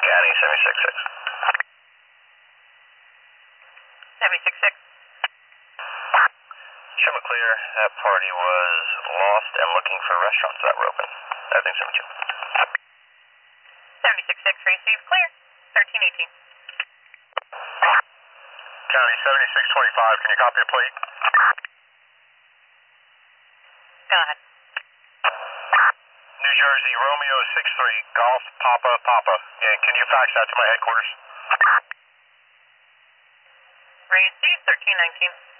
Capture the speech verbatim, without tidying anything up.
County seventy-six six. seventy-six six. Show me clear. That party was lost and looking for restaurants that were open. Everything seventy-two. seventy-six six, received clear. thirteen eighteen. County seventy-six twenty-five, can you copy a plate? Go ahead. New Jersey, Romeo six three, Golf Papa Papa. And can you fax that to my headquarters? Received thirteen nineteen.